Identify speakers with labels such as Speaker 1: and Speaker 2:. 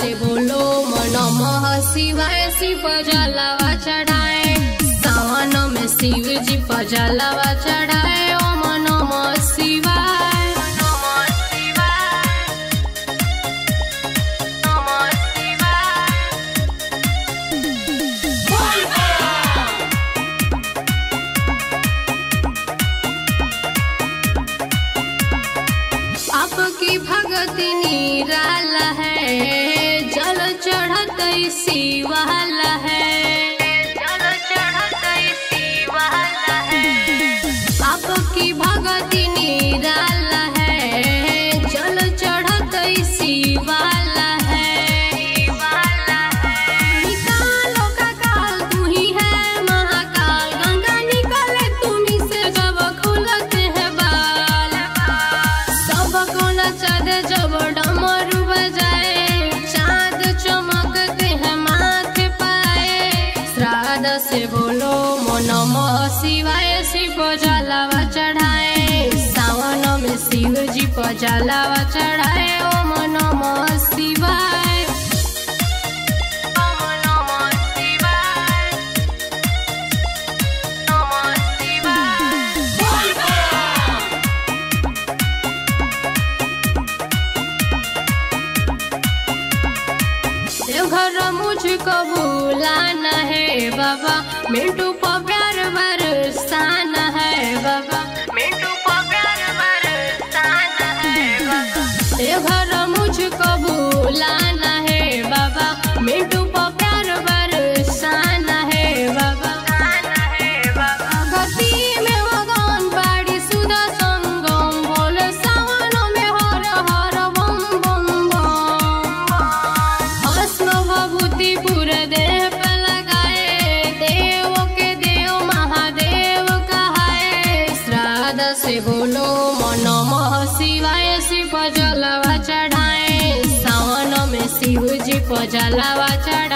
Speaker 1: से बोलो नमः शिवाय, शिव जलावा चढ़ाए। सावन में शिव जी पर जलावा चढ़ाए। ओम नमः शिवाय, नमः शिवाय, नमः शिवाय। आपकी भगति निराला है, जल चढ़त शिवाला है, जल चढ़त शिवाला है। आपकी भगति निराला है, जल चढ़त शिवाला है, शिवाला है। निकालो का काल तू ही है महाकाल, गंगा निकाले तुम्ही से जब खुलते हैं बाल। सबको नचा दे जब डमरू बजाए, चांद चमकते हैं माथे पाए। श्राद्ध से बोलो नमः शिवाय, शिव जलावा चढ़ाए। सावन में शिव जी पर जलावा चढ़ाए। ओम नमः शिवाय, ओम नमः शिवाय, नमः शिवाय। देवघर मुझको भूलाना है बाबा, मिंटू पर प्यार बरसाना है बाबा, मिंटू पर प्यार बरसाना है बाबा। देवघर मुझको भूलाना है बाबा, मिंटू पर प्यार बरसाना है बाबा, है बाबा। भक्ति में मगन बाड़ी सुधा संगम, बोले सावन में हर हर बम बम बम। भस्म भभूति पूरे देह पे लगाए, देव के देव महादेव कहाए। श्राद्ध से बोलो नमः शिवाय, शिव जलावा चढ़ाए। सावन में शिव जी पर जलावा चढ़ाए।